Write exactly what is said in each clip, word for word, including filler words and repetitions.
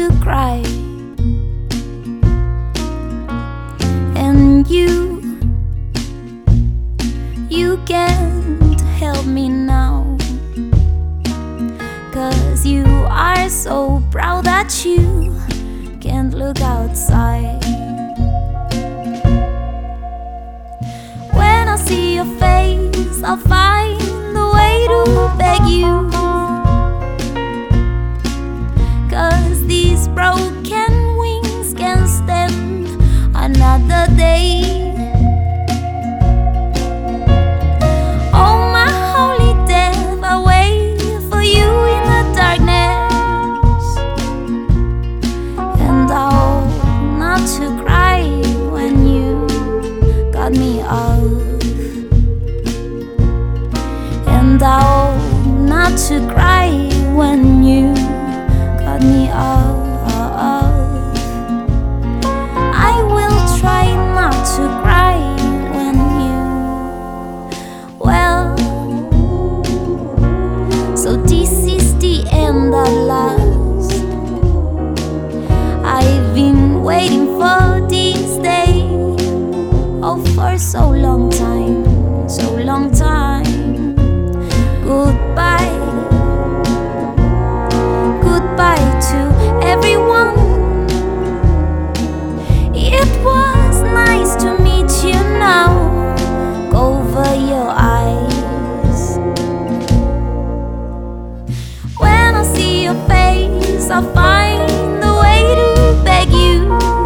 to cry. And you, you can't help me now, 'cause you are so proud that you can't look outside. When I see your face, I'll find a way to beg you, 'cause these broken wings can't stand another day. Oh my holy death, I wait for you in the darkness, and I hope not to cry when you got me off, and I hope not to cry when you cut me off. I will try not to cry when you, well, so this is the end at last. I've been waiting for this day, oh, for so long time, so long time. Goodbye, goodbye to everyone. It was nice to meet you now. Cover your eyes. When I see your face, I'll find a way to beg you,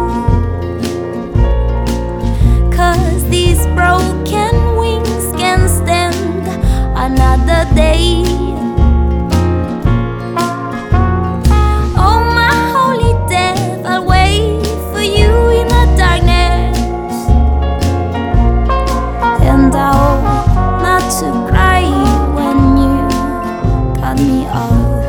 'cause these broken wings can't stand another day. Oh my holy death, I'll wait for you in the darkness, and I hope not to cry when you cut me off,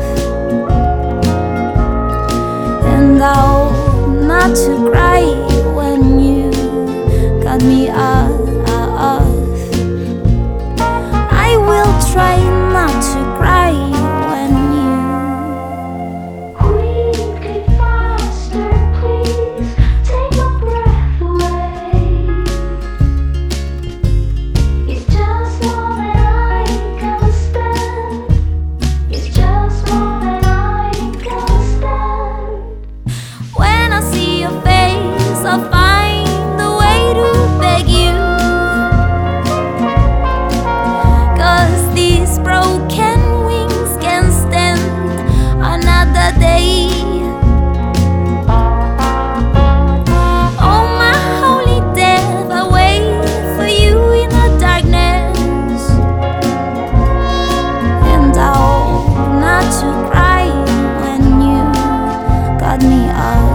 and I hope not to cry when you cut me off. I will try not to cry when you Quickly, faster, please take my breath away. It's just more than I can stand. It's just more than I can stand. When I see your face, I'll find a way to beg you, 'cause these broken wings can't stand another day. Oh my holy death, I wait for you in the darkness, and I hope not to cry when you cut me off.